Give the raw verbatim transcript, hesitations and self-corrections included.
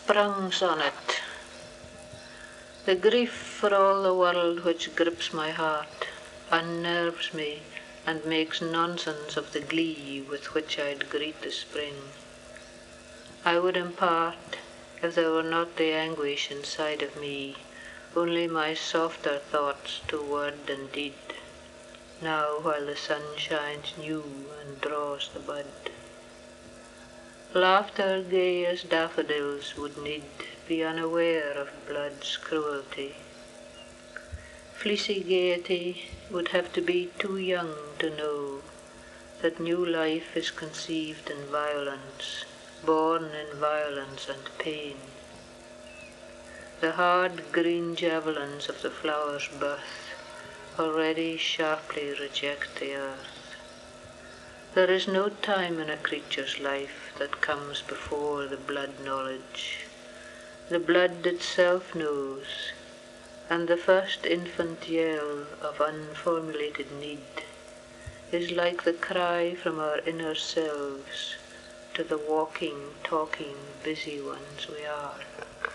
prongs on it. The grief for all the world which grips my heart unnerves me and makes nonsense of the glee with which I'd greet the spring. I would impart, if there were not the anguish inside of me, only my softer thoughts to word and deed, now while the sun shines new and draws the bud. Laughter gay as daffodils would need be unaware of blood's cruelty. Fleecy gaiety would have to be too young to know that new life is conceived in violence, born in violence and pain. The hard green javelins of the flower's birth already sharply reject the earth. There is no time in a creature's life that comes before the blood knowledge. The blood itself knows, and the first infant yell of unformulated need is like the cry from our inner selves to the walking, talking, busy ones we are.